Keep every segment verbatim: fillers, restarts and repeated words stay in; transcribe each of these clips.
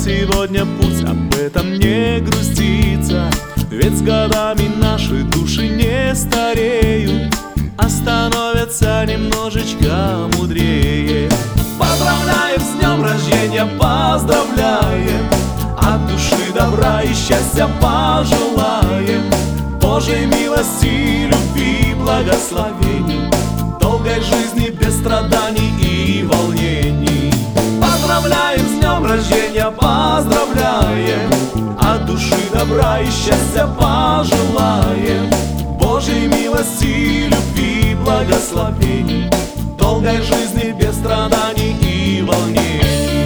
сегодня путь, об этом не груститься. Ведь с годами наши души не стареют, а становятся немножечко мудрее. Поздравляем с днем рождения, поздравляем, от души добра и счастья пожелаем. Божьей милости, любви, благословений, долгой жизни без страданий и волнений. Поздравляем с днем рождения, поздравляем, от души добра и счастья пожелаем. Божьей милости, любви, благословений, долгой жизни без страданий и волнений.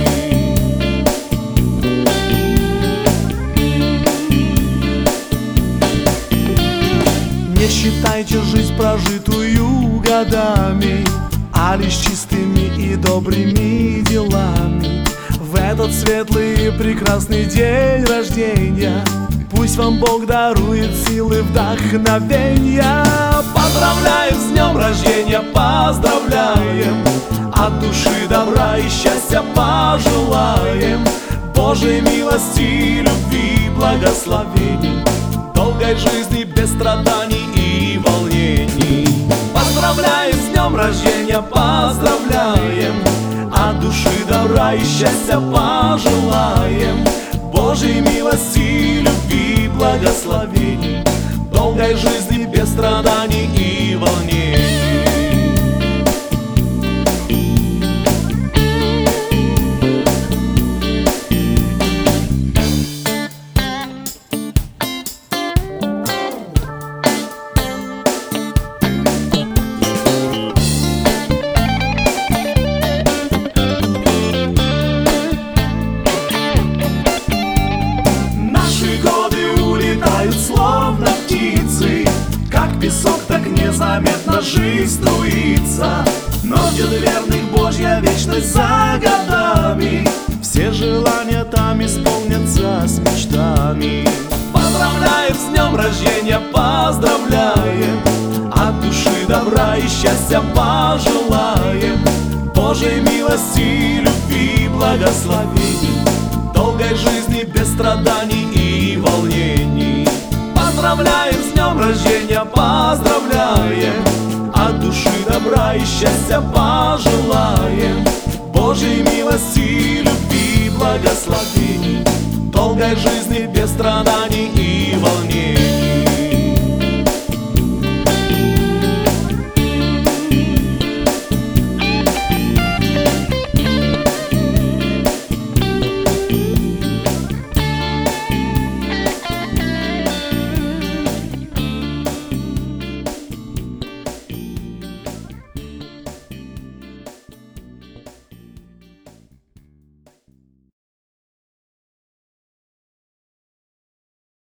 Не считайте жизнь, прожитую годами, а лишь чистыми и добрыми делами. В этот светлый и прекрасный день рождения пусть вам Бог дарует силы, вдохновения. Поздравляем с днем рождения, поздравляем, от души добра и счастья пожелаем. Божьей милости, любви, благословений, долгой жизни без страданий и волнений. Поздравляем с днем рождения, поздравляем, от души добра и счастья пожелаем. Божьей милости, любви, благословений, долгой жизни без страданий и волнений. Словно птицы, как песок, так незаметно жизнь струится. Но дед верных Божья вечность за годами, все желания там исполнятся с мечтами. Поздравляем с днем рождения, поздравляем, от души добра и счастья пожелаем. Божьей милости, любви, благословений, долгой жизни без страданий и волнений. Поздравляем с днем рождения, поздравляем, от души добра и счастья пожелаем. Божьей милости, любви, благословений, долгой жизни без страданий и